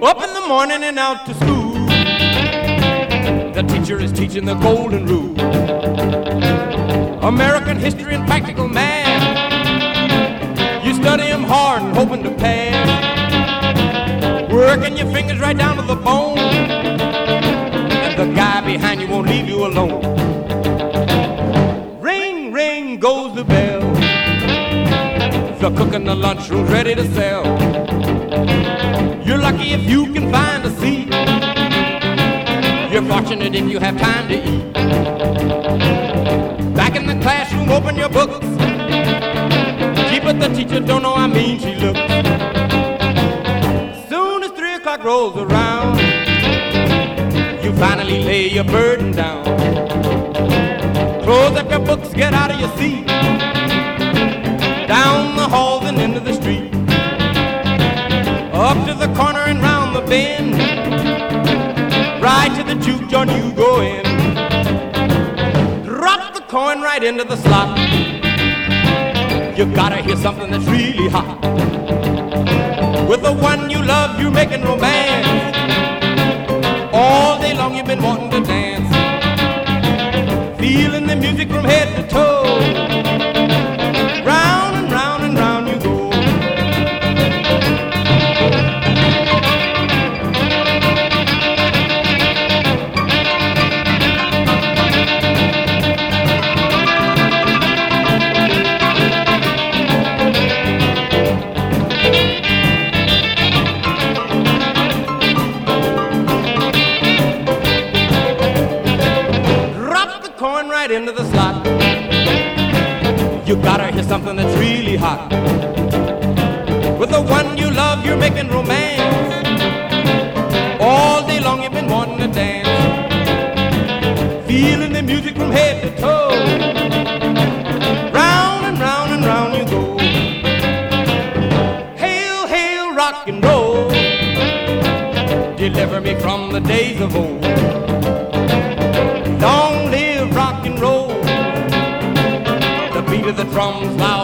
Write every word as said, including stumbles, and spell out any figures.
Up in the morning and out to school. The teacher is teaching the golden rule. American history and practical math. You study them hard and hoping to pass. Working your fingers right down to the bone. And the guy behind you won't leave you alone. Ring, ring goes the bell. The cook in the lunchroom's ready to sell. You're lucky if you can find a seat. You're fortunate if you have time to eat. Back in the classroom, open your books. Gee, but the teacher don't know how mean she looks. Soon as three o'clock rolls around, you finally lay your burden down. Close up your books, get out of your seat. Down the halls and into the street. Up to the corner and round the bend. Right to the juke joint you go in. Drop the coin right into the slot. You gotta hear something that's really hot. With the one you love, you're making romance. All day long you've been wanting to dance. Feeling the music from head to toe. Round and round and round you go. Right into the slot. You gotta hear something that's really hot. With the one you love, you're making romance. All day long you've been wanting to dance. Feeling the music from head to toe. Round and round and round you go. Hail, hail, rock and roll. Deliver me from the days of old. Long live rock and roll. The beat of the drums loud